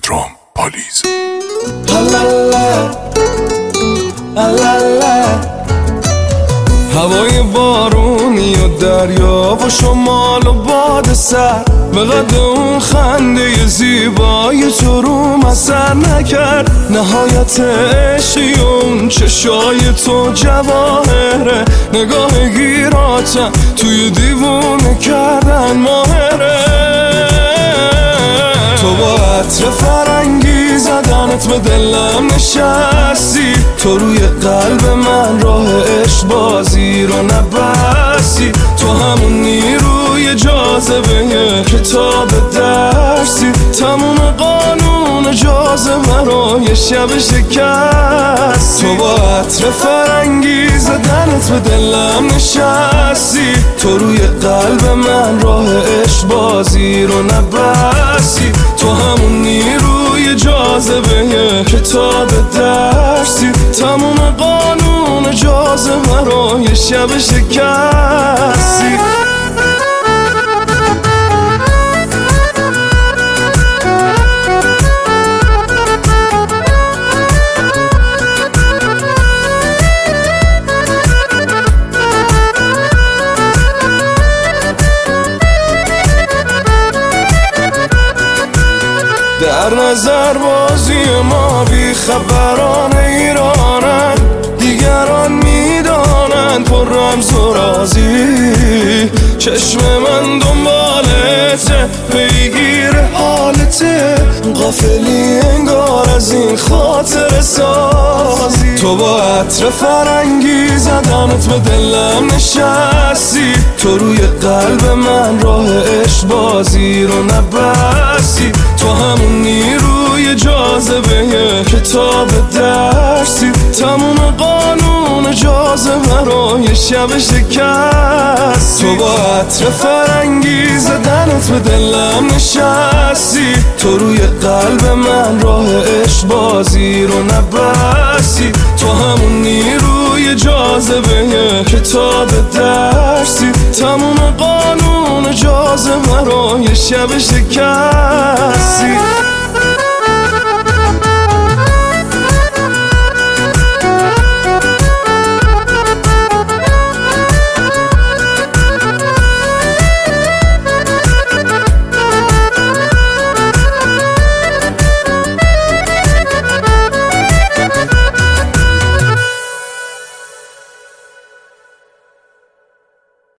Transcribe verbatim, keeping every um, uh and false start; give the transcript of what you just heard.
درام پالیز. هوای بارونی و دریا و شمال و باد سر به قد اون خنده زیبای تو روم اثر نکرد. نهایت عشقی اون چشای تو جواهره، نگاه گیراتم توی دیوونه کردن ماهره. تو با عطر فرنگی زدنت به دلم نشستی، تو روی قلب من راه عشق بازی رو نبستی. تو همون نیروی جاذبه کتاب درسی، تموم قانون جاذبه رو یه شب شکستی. تو با عطر فرنگی زدنت به دلم نشستی، تو روی قلب من راه عشق بازی رو نبستی. تو همون نیروی جاذبه کتاب درسی، تموم قانون جاذبه رو یه شب شکستی. در نظر بازی ما بی خبران ایرانن، دیگران میدانند پر رمز و رازی. چشم من دنبالته، پیگیر حالته، غافلی انگار از این خاطر سازی. تو با عطر فرنگی زدنت به دلم نشستی، تو روی قلب من راه عشق بازی رو نبستی. تو همون نیروی جاذبه کتاب درسی، تموم قانون جاذبه رو یه شب شکستی. تو با عطر فرنگی زدنت به دلم نشستی، تو روی قلب من راه عشق بازی رو نبستی. تو همون نیروی جاذبه کتاب درسی، تموم قانون جاذبه رو یه شب شکستی.